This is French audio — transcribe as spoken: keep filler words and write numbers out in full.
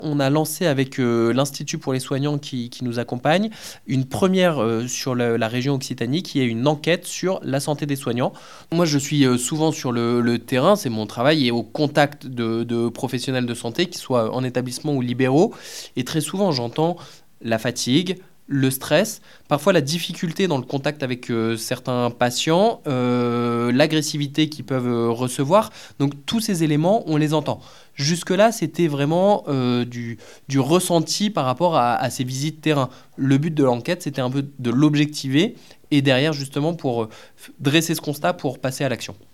On a lancé avec euh, l'Institut pour les soignants qui, qui nous accompagne une première euh, sur le- la région Occitanie qui est une enquête sur la santé des soignants. Moi, je suis euh, souvent sur le, le terrain, c'est mon travail, et au contact de, de professionnels de santé, qu'ils soient en établissement ou libéraux. Et très souvent, j'entends la fatigue, le stress, parfois la difficulté dans le contact avec euh, certains patients, euh, l'agressivité qu'ils peuvent euh, recevoir. Donc tous ces éléments, on les entend. Jusque-là, c'était vraiment euh, du, du ressenti par rapport à, à ces visites terrain. Le but de l'enquête, c'était un peu de l'objectiver et derrière, justement, pour euh, f- dresser ce constat pour passer à l'action.